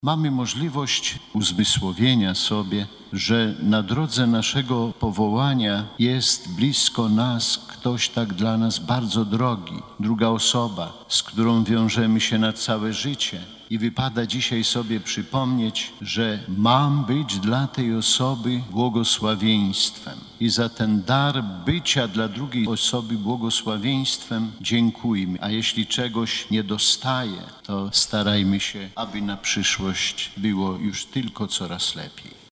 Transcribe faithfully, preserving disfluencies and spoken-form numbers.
Mamy możliwość uzmysłowienia sobie, że na drodze naszego powołania jest blisko nas ktoś tak dla nas bardzo drogi, druga osoba, z którą wiążemy się na całe życie. I wypada dzisiaj sobie przypomnieć, że mam być dla tej osoby błogosławieństwem. I za ten dar bycia dla drugiej osoby błogosławieństwem dziękujmy. A jeśli czegoś nie dostaje, to starajmy się, aby na przyszłość było już tylko coraz lepiej.